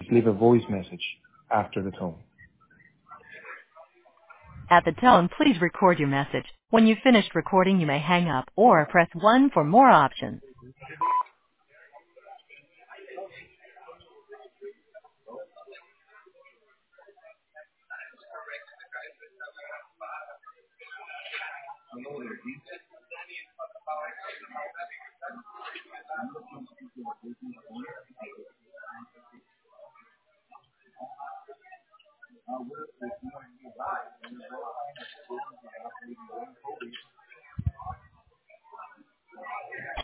leave a voice message after the tone. At the tone, please record your message. When you've finished recording, you may hang up or press 1 for more options.